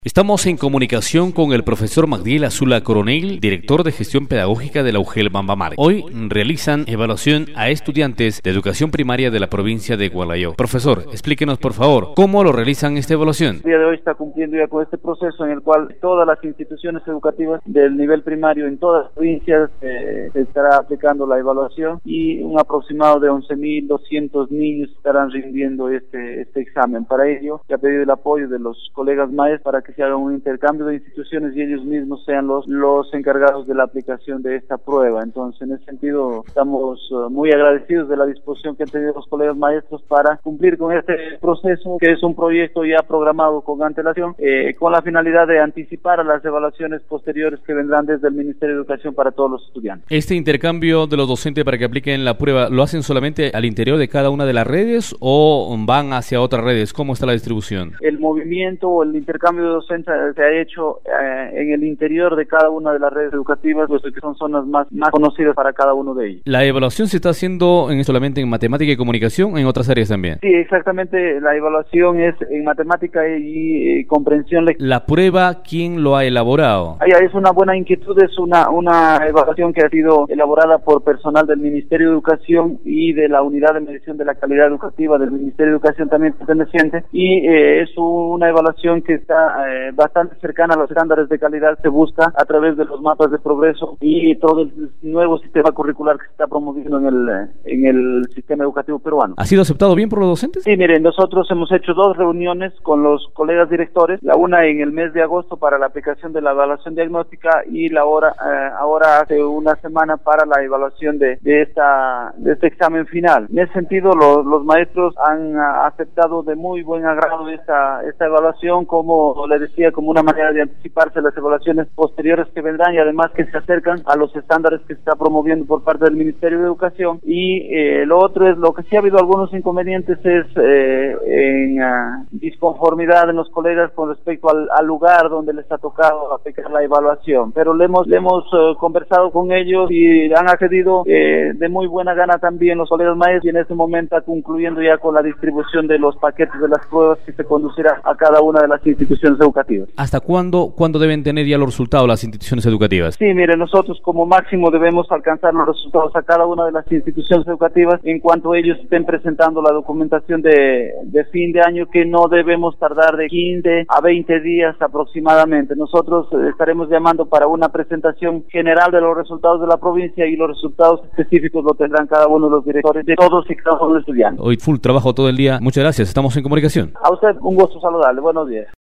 Estamos en comunicación con el profesor Magdiel Azula Coronel, director de gestión pedagógica de la UGEL Bambamar. Hoy realizan evaluación a estudiantes de educación primaria de la provincia de Gualeguaychú. Profesor, explíquenos por favor, ¿cómo lo realizan esta evaluación? El día de hoy está cumpliendo ya con este proceso en el cual todas las instituciones educativas del nivel primario en todas las provincias se estará aplicando la evaluación y un aproximado de 11.200 niños estarán rindiendo este examen. Para ello, se ha pedido el apoyo de los colegas maestros para que se haga un intercambio de instituciones y ellos mismos sean los encargados de la aplicación de esta prueba. Entonces, en ese sentido, estamos muy agradecidos de la disposición que han tenido los colegas maestros para cumplir con este proceso, que es un proyecto ya programado con antelación, con la finalidad de anticipar a las evaluaciones posteriores que vendrán desde el Ministerio de Educación para todos los estudiantes. ¿Este intercambio de los docentes para que apliquen la prueba lo hacen solamente al interior de cada una de las redes o van hacia otras redes? ¿Cómo está la distribución? El movimiento o el intercambio de docentes se ha hecho en el interior de cada una de las redes educativas, puesto que son zonas más conocidas para cada uno de ellos. ¿La evaluación se está haciendo solamente en matemática y comunicación o en otras áreas también? Sí, exactamente. La evaluación es en matemática y comprensión lectora. ¿La prueba quién lo ha elaborado? Es una buena inquietud, es una evaluación que ha sido elaborada por personal del Ministerio de Educación y de la Unidad de Medición de la Calidad Educativa del Ministerio de Educación también perteneciente, y es una evaluación que está bastante cercana a los estándares de calidad. Se busca a través de los mapas de progreso y todo el nuevo sistema curricular que se está promoviendo en el sistema educativo peruano. ¿Ha sido aceptado bien por los docentes? Sí, miren, nosotros hemos hecho 2 reuniones con los colegas directores, la una en el mes de agosto para la aplicación de la evaluación diagnóstica y ahora hace una semana para la evaluación de este examen final. En ese sentido, los maestros han aceptado de muy buen agrado esta evaluación, como les decía, como una manera de anticiparse a las evaluaciones posteriores que vendrán y además que se acercan a los estándares que se está promoviendo por parte del Ministerio de Educación. Y lo otro es, lo que sí ha habido algunos inconvenientes es en disconformidad en los colegas con respecto al lugar donde les ha tocado aplicar la evaluación, pero le hemos conversado con ellos y han accedido de muy buena gana también los colegas maestros, y en este momento está concluyendo ya con la distribución de los paquetes de las pruebas que se conducirá a cada una de las instituciones educativas. ¿Hasta cuándo deben tener ya los resultados las instituciones educativas? Sí, mire, nosotros como máximo debemos alcanzar los resultados a cada una de las instituciones educativas en cuanto ellos estén presentando la documentación de fin de año, que no debemos tardar de 15 a 20 días aproximadamente. Nosotros estaremos llamando para una presentación general de los resultados de la provincia y los resultados específicos lo tendrán cada uno de los directores de todos y cada uno de los estudiantes. Hoy full trabajo todo el día. Muchas gracias, estamos en comunicación. A usted un gusto saludarle. Buenos días.